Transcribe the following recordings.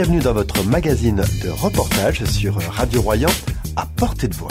bienvenue dans votre magazine de reportage sur Radio Royan, à portée de voix.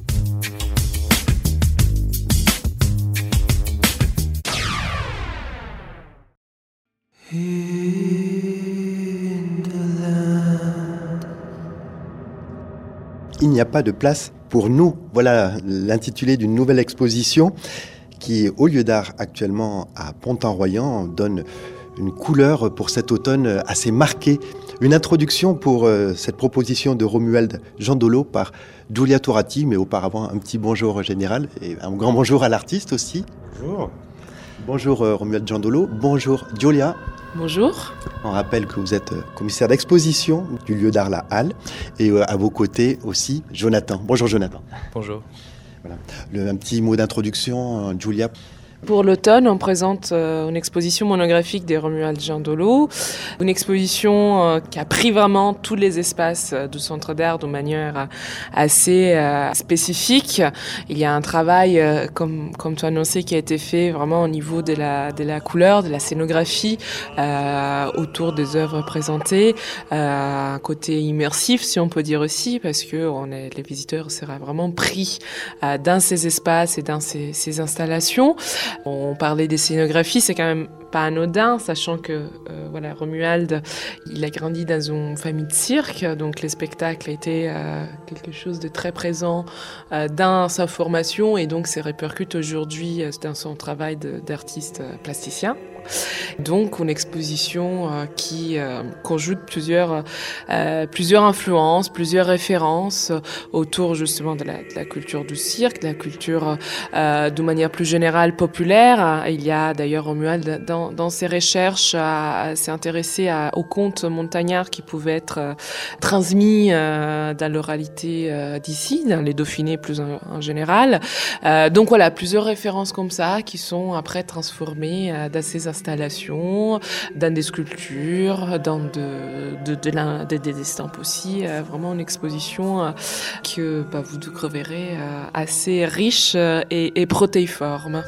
Il n'y a pas de place pour nous. Voilà l'intitulé d'une nouvelle exposition qui, au lieu d'art actuellement à Pont-en-Royan, donne une couleur pour cet automne assez marquée. Une introduction pour cette proposition de Romuald Giandolo par Giulia Turati, mais auparavant un petit bonjour général et un grand bonjour à l'artiste aussi. Bonjour. Bonjour Romuald Giandolo, bonjour Giulia. Bonjour. On rappelle que vous êtes commissaire d'exposition du lieu d'art La Halle et à vos côtés aussi Jonathan. Bonjour Jonathan. Bonjour. Voilà. Un petit mot d'introduction, Giulia. Pour l'automne, on présente une exposition monographique de Romuald Giandolo, une exposition qui a pris vraiment tous les espaces du centre d'art de manière assez spécifique. Il y a un travail, comme tu as annoncé, qui a été fait vraiment au niveau de la couleur, de la scénographie, autour des œuvres présentées, un côté immersif, si on peut dire aussi, parce que les visiteurs seraient vraiment pris dans ces espaces et dans ces installations. On parlait des scénographies, c'est quand même pas anodin, sachant que Romuald, il a grandi dans une famille de cirque, donc les spectacles étaient quelque chose de très présent dans sa formation et donc ça répercute aujourd'hui dans son travail d'artiste plasticien. Donc une exposition qui conjugue plusieurs influences, plusieurs références autour justement de la culture du cirque, de la culture de manière plus générale populaire. Il y a d'ailleurs Romuald dans ses recherches s'est intéressé aux contes montagnards qui pouvaient être transmis dans l'oralité d'ici, dans les Dauphinés plus en général. Donc voilà, plusieurs références comme ça qui sont après transformées dans ces installations, dans des sculptures, dans des estampes aussi. Vraiment une exposition que vous découvrirez assez riche et protéiforme.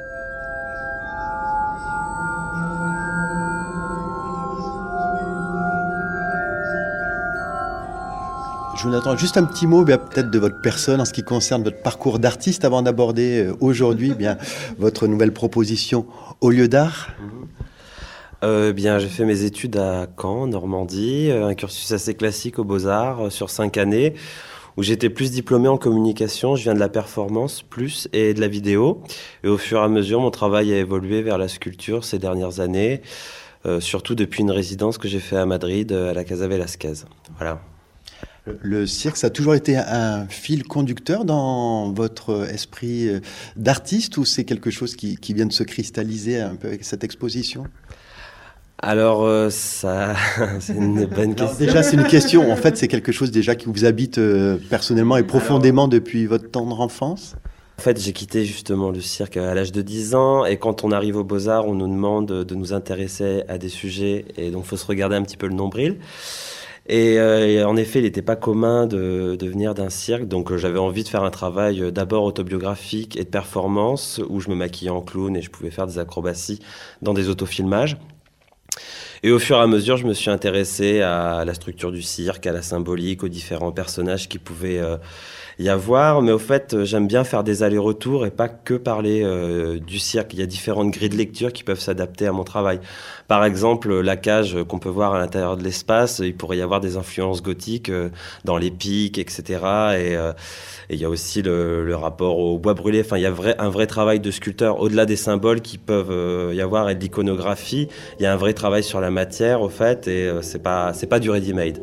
Jonathan, juste un petit mot peut-être de votre personne en ce qui concerne votre parcours d'artiste avant d'aborder aujourd'hui votre nouvelle proposition au lieu d'art. J'ai fait mes études à Caen, Normandie, un cursus assez classique aux Beaux-Arts sur 5 années où j'étais plus diplômé en communication. Je viens de la performance plus et de la vidéo. Et au fur et à mesure, mon travail a évolué vers la sculpture ces dernières années, surtout depuis une résidence que j'ai fait à Madrid, à la Casa Velasquez. Voilà. Le cirque, ça a toujours été un fil conducteur dans votre esprit d'artiste ou c'est quelque chose qui vient de se cristalliser un peu avec cette exposition ? Alors, ça, c'est une bonne question. Déjà, c'est une question. En fait, c'est quelque chose déjà qui vous habite personnellement et profondément depuis votre tendre enfance ? En fait, j'ai quitté justement le cirque à l'âge de 10 ans et quand on arrive aux Beaux-Arts, on nous demande de nous intéresser à des sujets et donc il faut se regarder un petit peu le nombril. Et en effet, il n'était pas commun de venir d'un cirque, donc j'avais envie de faire un travail d'abord autobiographique et de performance, où je me maquillais en clown et je pouvais faire des acrobaties dans des autofilmages. Et au fur et à mesure, je me suis intéressé à la structure du cirque, à la symbolique, aux différents personnages qui pouvaient y avoir. Mais au fait, j'aime bien faire des allers-retours et pas que parler du cirque. Il y a différentes grilles de lecture qui peuvent s'adapter à mon travail. Par exemple, la cage qu'on peut voir à l'intérieur de l'espace, il pourrait y avoir des influences gothiques dans les pics, etc. Et il y a aussi le rapport au bois brûlé. Enfin, il y a un vrai travail de sculpteur. Au-delà des symboles qui peuvent y avoir et de l'iconographie, il y a un vrai travail sur la matière, au fait, et c'est pas du ready-made.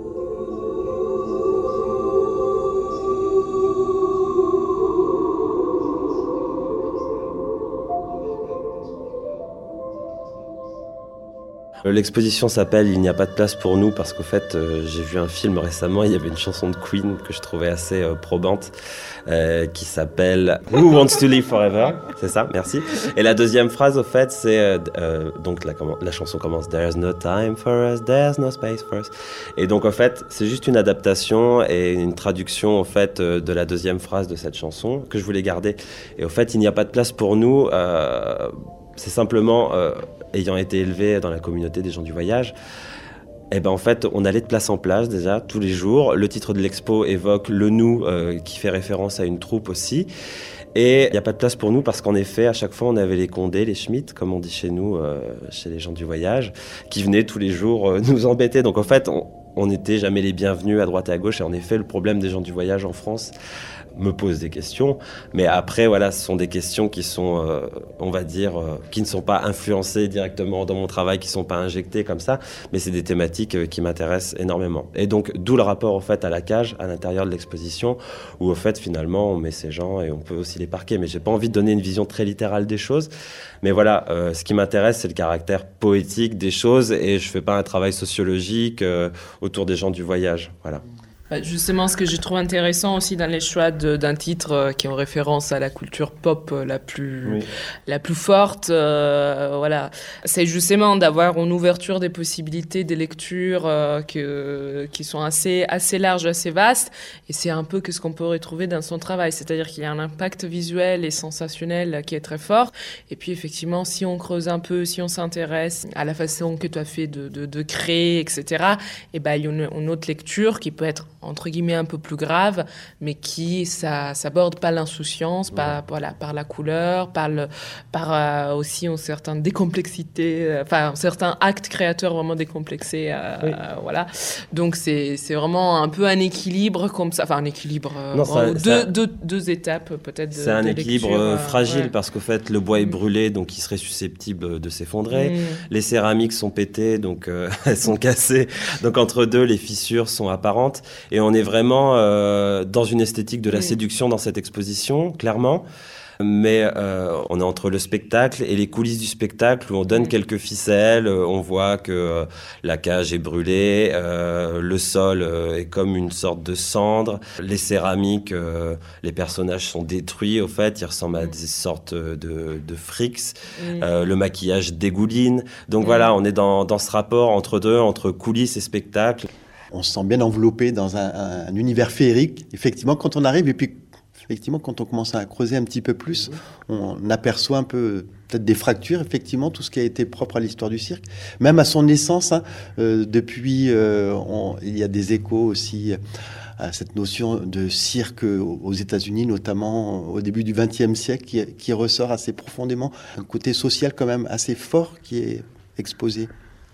L'exposition s'appelle « Il n'y a pas de place pour nous » parce qu'au fait, j'ai vu un film récemment, il y avait une chanson de Queen que je trouvais assez probante qui s'appelle « Who wants to live forever ?» C'est ça, merci. Et la deuxième phrase, au fait, c'est donc la chanson commence « There's no time for us, there's no space for us ». Et donc, au fait, c'est juste une adaptation et une traduction, au fait, de la deuxième phrase de cette chanson que je voulais garder. Et au fait, il n'y a pas de place pour nous. C'est simplement, ayant été élevé dans la communauté des gens du voyage, Eh ben en fait, on allait de place en place déjà tous les jours. Le titre de l'expo évoque le nous, qui fait référence à une troupe aussi. Et il n'y a pas de place pour nous parce qu'en effet, à chaque fois, on avait les Condés, les Schmitt, comme on dit chez nous, chez les gens du voyage, qui venaient tous les jours nous embêter. Donc en fait, on n'était jamais les bienvenus à droite et à gauche. Et en effet, le problème des gens du voyage en France me pose des questions. Mais après, voilà, ce sont des questions qui sont, on va dire, qui ne sont pas influencées directement dans mon travail, qui ne sont pas injectées comme ça. Mais c'est des thématiques qui m'intéressent énormément. Et donc, d'où le rapport, au fait, à la cage, à l'intérieur de l'exposition, où, au fait, finalement, on met ces gens et on peut aussi les parquer. Mais j'ai pas envie de donner une vision très littérale des choses. Mais voilà, ce qui m'intéresse, c'est le caractère poétique des choses. Et je fais pas un travail sociologique autour des gens du voyage. Voilà. Justement, ce que je trouve intéressant aussi dans les choix d'un titre qui est en référence à la culture pop la plus forte, voilà, c'est justement d'avoir une ouverture des possibilités des lectures qui sont assez larges, assez vastes, et c'est un peu ce qu'on peut retrouver dans son travail, c'est-à-dire qu'il y a un impact visuel et sensationnel qui est très fort, et puis effectivement, si on creuse un peu, si on s'intéresse à la façon que tu as fait de créer, etc., et ben, il y a une autre lecture qui peut être entre guillemets un peu plus grave, mais qui s'aborde par l'insouciance, par la couleur, par aussi une certaine décomplexité, un certain acte créateur vraiment décomplexé, voilà. Donc c'est vraiment un peu un équilibre comme ça, enfin un équilibre, deux étapes peut-être. C'est un équilibre fragile parce qu'au fait le bois est brûlé, donc il serait susceptible de s'effondrer. Les céramiques sont pétées, donc elles sont cassées. Donc entre deux, les fissures sont apparentes. Et on est vraiment dans une esthétique de la séduction dans cette exposition, clairement. Mais on est entre le spectacle et les coulisses du spectacle où on donne quelques ficelles, on voit que la cage est brûlée, le sol est comme une sorte de cendre, les céramiques, les personnages sont détruits au fait, ils ressemblent à des sortes de frics, le maquillage dégouline. Donc voilà, on est dans ce rapport entre deux, entre coulisses et spectacle. On se sent bien enveloppé dans un univers féerique, effectivement, quand on arrive, et puis effectivement, quand on commence à creuser un petit peu plus, on aperçoit un peu peut-être des fractures, effectivement, tout ce qui a été propre à l'histoire du cirque, même à son essence. Depuis, il y a des échos aussi à cette notion de cirque aux États-Unis, notamment au début du XXe siècle, qui ressort assez profondément, un côté social quand même assez fort qui est exposé.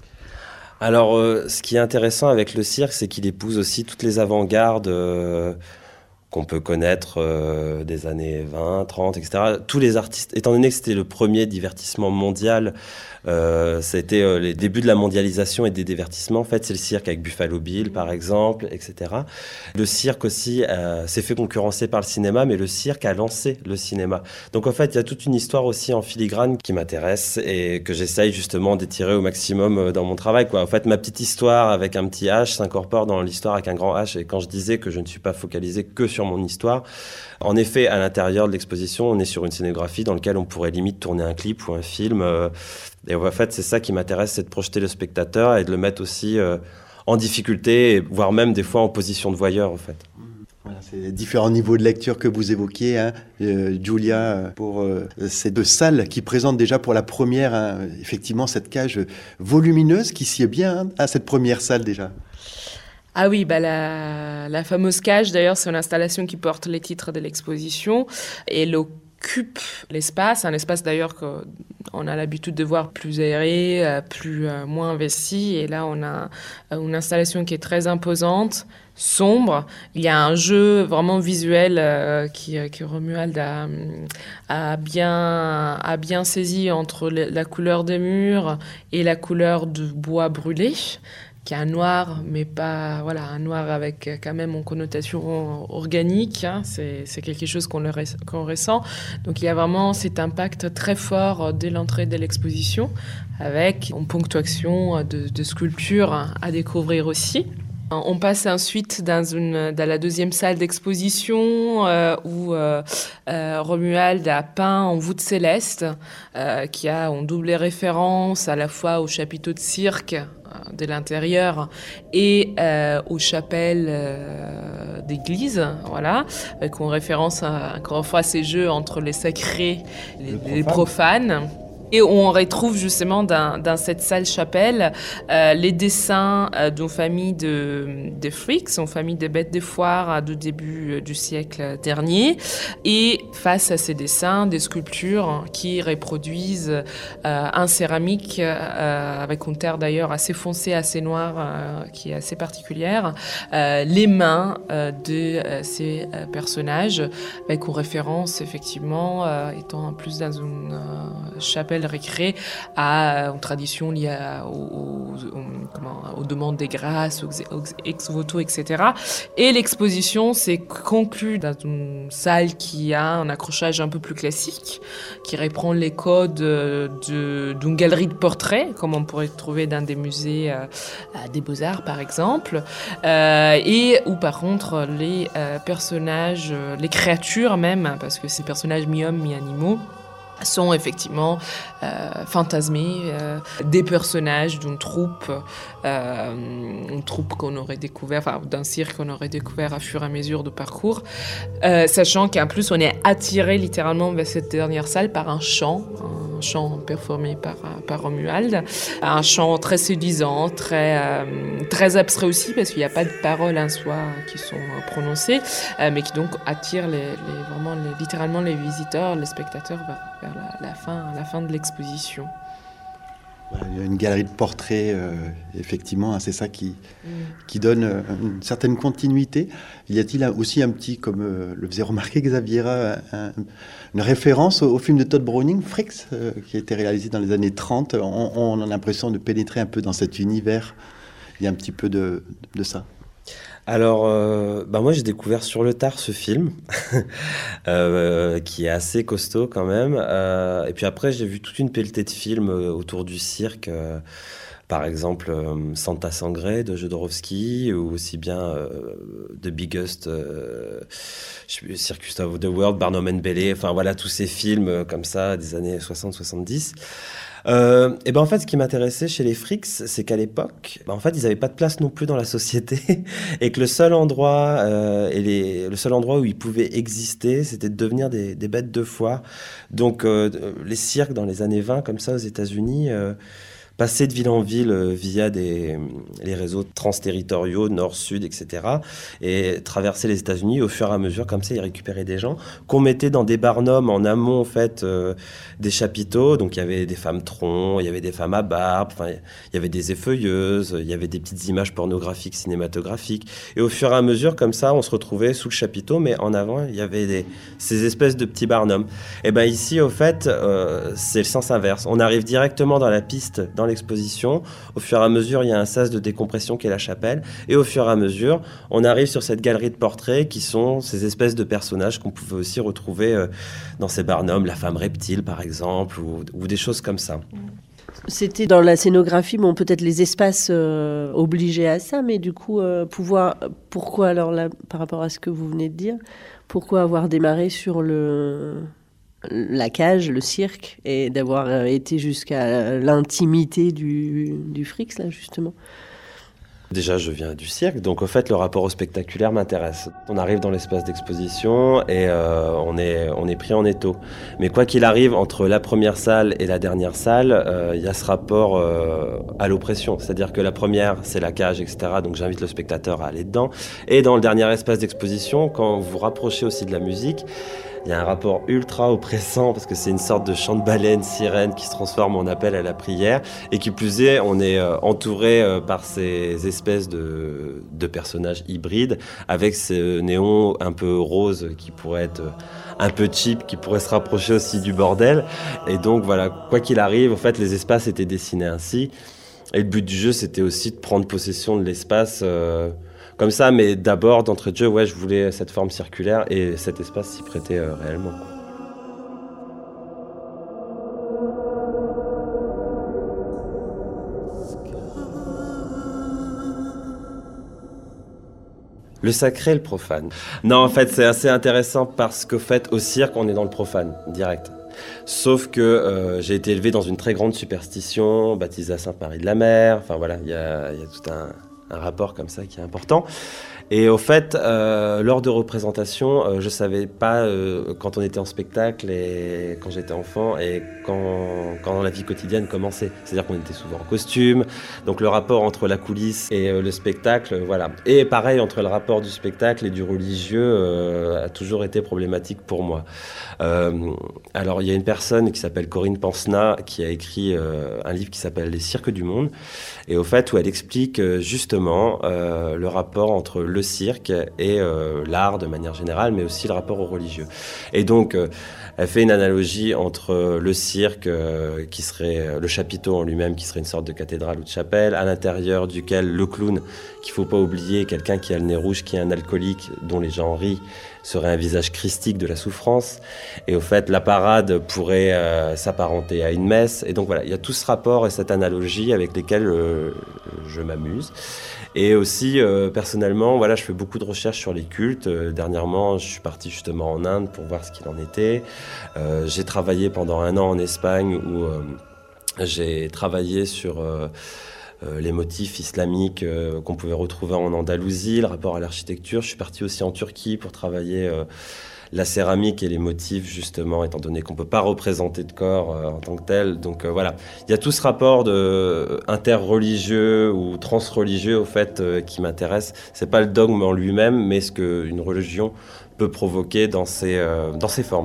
Alors, ce qui est intéressant avec le cirque, c'est qu'il épouse aussi toutes les avant-gardes qu'on peut connaître des années 20, 30, etc. Tous les artistes, étant donné que c'était le premier divertissement mondial, ça a été les débuts de la mondialisation et des divertissements. En fait, c'est le cirque avec Buffalo Bill, par exemple, etc. Le cirque aussi s'est fait concurrencer par le cinéma, mais le cirque a lancé le cinéma. Donc, en fait, il y a toute une histoire aussi en filigrane qui m'intéresse et que j'essaye justement d'étirer au maximum dans mon travail, quoi. En fait, ma petite histoire avec un petit H s'incorpore dans l'histoire avec un grand H. Et quand je disais que je ne suis pas focalisé que sur mon histoire, en effet, à l'intérieur de l'exposition, on est sur une scénographie dans laquelle on pourrait limite tourner un clip ou un film. Et en fait, c'est ça qui m'intéresse, c'est de projeter le spectateur et de le mettre aussi en difficulté, voire même des fois en position de voyeur, en fait. Voilà, c'est les différents niveaux de lecture que vous évoquiez, Julia, pour ces deux salles qui présentent déjà pour la première, effectivement, cette cage volumineuse qui sied bien à cette première salle déjà. Ah oui, la fameuse cage, d'ailleurs, c'est une installation qui porte les titres de l'exposition et elle occupe l'espace, un espace d'ailleurs qu'on a l'habitude de voir plus aéré, moins investi. Et là, on a une installation qui est très imposante, sombre. Il y a un jeu vraiment visuel que Romuald a bien saisi entre la couleur des murs et la couleur du bois brûlé, qui est un noir, mais pas un noir avec quand même une connotation organique. C'est quelque chose qu'on ressent. Donc il y a vraiment cet impact très fort dès l'entrée de l'exposition, avec une ponctuation de sculptures à découvrir aussi. On passe ensuite dans la deuxième salle d'exposition où Romuald a peint en voûte céleste, qui a une double référence à la fois au chapiteau de cirque de l'intérieur et aux chapelles d'église, voilà, avec une référence encore une fois à ces jeux entre les sacrés et les profanes. Et on retrouve justement dans cette salle chapelle les dessins d'une famille de freaks, une famille de bêtes de foire du début du siècle dernier. Et face à ces dessins, des sculptures qui reproduisent en céramique, avec une terre d'ailleurs assez foncée, assez noire, qui est assez particulière, les mains de ces personnages, avec une référence effectivement, étant en plus dans une chapelle récréée à une tradition liée aux demandes des grâces, aux ex-voto, etc. Et l'exposition s'est conclue dans une salle qui a un accrochage un peu plus classique, qui reprend les codes d'une galerie de portraits, comme on pourrait trouver dans des musées des Beaux-Arts par exemple, et où par contre les personnages, les créatures même, parce que ces personnages mi-hommes, mi-animaux, sont effectivement fantasmés, des personnages d'une troupe qu'on aurait découvert, enfin d'un cirque qu'on aurait découvert à fur et à mesure de parcours, sachant qu'en plus on est attiré littéralement vers cette dernière salle par un chant performé par Romuald, un chant très séduisant, très abstrait aussi parce qu'il n'y a pas de paroles en soi qui sont prononcées, mais qui donc attire littéralement les visiteurs, les spectateurs vers la fin de l'exposition. Il y a une galerie de portraits, effectivement, c'est ça qui donne une certaine continuité. Y a-t-il aussi un petit, comme le faisait remarquer Xavier, une référence au film de Todd Browning, Freaks, qui a été réalisé dans les années 30. On a l'impression de pénétrer un peu dans cet univers. Il y a un petit peu de ça. Alors, moi j'ai découvert sur le tard ce film, qui est assez costaud quand même. Et puis après j'ai vu toute une pelletée de films autour du cirque, par exemple Santa Sangre de Jodorowsky, ou aussi bien The Biggest Circus of the World, Barnum and Bailey, enfin voilà tous ces films comme ça des années 60-70. Et ben en fait, ce qui m'intéressait chez les Freaks, c'est qu'à l'époque, en fait, ils n'avaient pas de place non plus dans la société, et que le seul endroit où ils pouvaient exister, c'était de devenir des bêtes de foire. Donc, les cirques dans les années 20, comme ça, aux États-Unis, passer de ville en ville via les réseaux transterritoriaux, nord-sud, etc. Et traverser les États-Unis au fur et à mesure, comme ça, ils récupéraient des gens qu'on mettait dans des barnums en amont, en fait, des chapiteaux. Donc, il y avait des femmes troncs, il y avait des femmes à barbe, il y avait des effeuilleuses, il y avait des petites images pornographiques, cinématographiques. Et au fur et à mesure, comme ça, on se retrouvait sous le chapiteau, mais en avant, il y avait ces espèces de petits barnums. Et ben ici, au fait, c'est le sens inverse. On arrive directement dans la piste, dans l'exposition. Au fur et à mesure, il y a un sas de décompression qui est la chapelle. Et au fur et à mesure, on arrive sur cette galerie de portraits qui sont ces espèces de personnages qu'on pouvait aussi retrouver dans ces barnums, la femme reptile par exemple, ou des choses comme ça. C'était dans la scénographie, bon, peut-être les espaces obligés à ça, mais du coup, pourquoi alors là, par rapport à ce que vous venez de dire, pourquoi avoir démarré sur la cage, le cirque, et d'avoir été jusqu'à l'intimité du Freaks, là, justement? Déjà, je viens du cirque, donc au fait, le rapport au spectaculaire m'intéresse. On arrive dans l'espace d'exposition et on est pris en étau. Mais quoi qu'il arrive, entre la première salle et la dernière salle, il y a ce rapport à l'oppression. C'est-à-dire que la première, c'est la cage, etc. Donc j'invite le spectateur à aller dedans. Et dans le dernier espace d'exposition, quand vous vous rapprochez aussi de la musique, il y a un rapport ultra oppressant parce que c'est une sorte de chant de baleine, sirène qui se transforme en appel à la prière. Et qui plus est, on est entouré par ces espèces de personnages hybrides avec ce néon un peu rose qui pourrait être un peu cheap, qui pourrait se rapprocher aussi du bordel. Et donc voilà, quoi qu'il arrive, en fait, les espaces étaient dessinés ainsi. Et le but du jeu, c'était aussi de prendre possession de l'espace comme ça, mais d'abord, d'entrée de jeu, je voulais cette forme circulaire et cet espace s'y prêtait réellement. Le sacré et le profane. Non, en fait, c'est assez intéressant parce qu'au fait, au cirque, on est dans le profane, direct. Sauf que j'ai été élevé dans une très grande superstition, baptisé à Sainte-Marie de la Mer, enfin voilà, il y a tout un rapport comme ça qui est important. Et au fait, lors de représentations, je savais pas quand on était en spectacle et quand j'étais enfant et quand la vie quotidienne commençait. C'est-à-dire qu'on était souvent en costume, donc le rapport entre la coulisse et le spectacle, voilà. Et pareil, entre le rapport du spectacle et du religieux a toujours été problématique pour moi. Alors, il y a une personne qui s'appelle Corinne Pansna qui a écrit un livre qui s'appelle Les cirques du monde, et au fait, où elle explique justement le rapport entre le cirque et l'art de manière générale, mais aussi le rapport au religieux. Et donc, elle fait une analogie entre le cirque, qui serait le chapiteau en lui-même, qui serait une sorte de cathédrale ou de chapelle, à l'intérieur duquel le clown, qu'il ne faut pas oublier, quelqu'un qui a le nez rouge, qui est un alcoolique, dont les gens rient, serait un visage christique de la souffrance. Et au fait, la parade pourrait s'apparenter à une messe. Et donc voilà, il y a tout ce rapport et cette analogie avec lesquels je m'amuse. Et aussi, personnellement, voilà, je fais beaucoup de recherches sur les cultes. Dernièrement, je suis parti justement en Inde pour voir ce qu'il en était. J'ai travaillé pendant 1 an en Espagne où j'ai travaillé sur les motifs islamiques qu'on pouvait retrouver en Andalousie, le rapport à l'architecture. Je suis parti aussi en Turquie pour travailler la céramique et les motifs, justement, étant donné qu'on ne peut pas représenter de corps en tant que tel. Donc voilà, il y a tout ce rapport interreligieux ou transreligieux, au fait, qui m'intéresse. Ce n'est pas le dogme en lui-même, mais ce qu'une religion peut provoquer dans ses formes.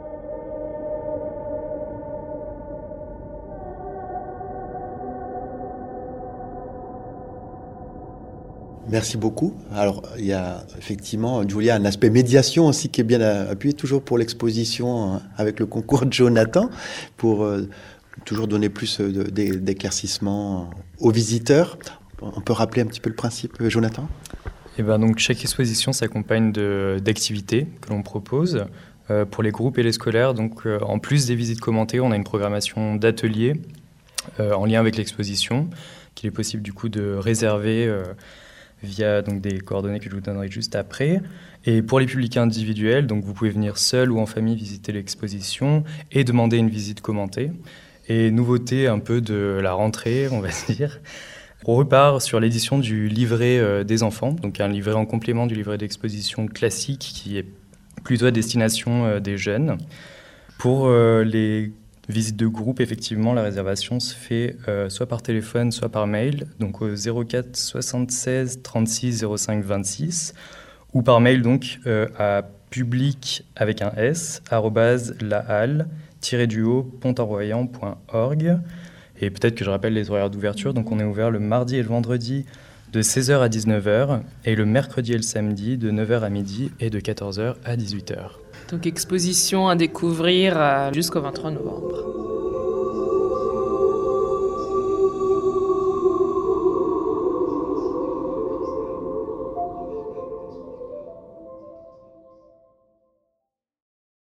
Merci beaucoup. Alors, il y a effectivement, Julia, un aspect médiation aussi qui est bien appuyé, toujours pour l'exposition avec le concours de Jonathan, pour toujours donner plus d'éclaircissements aux visiteurs. On peut rappeler un petit peu le principe, Jonathan ? Et ben donc, chaque exposition s'accompagne d'activités que l'on propose pour les groupes et les scolaires. Donc, en plus des visites commentées, on a une programmation d'ateliers en lien avec l'exposition, qu'il est possible du coup de réserver via donc, des coordonnées que je vous donnerai juste après. Et pour les publics individuels, donc, vous pouvez venir seul ou en famille visiter l'exposition et demander une visite commentée. Et nouveauté un peu de la rentrée, on va dire, on repart sur l'édition du livret des enfants, donc un livret en complément du livret d'exposition classique qui est plutôt à destination des jeunes. Pour les visite de groupe, effectivement, la réservation se fait soit par téléphone, soit par mail, donc au 04 76 36 05 26, ou par mail donc à public avec un s @lahalle-pontenroyant.org. Et peut-être que je rappelle les horaires d'ouverture. Donc on est ouvert le mardi et le vendredi de 16h à 19h et le mercredi et le samedi de 9h à midi et de 14h à 18h. Donc exposition à découvrir jusqu'au 23 novembre.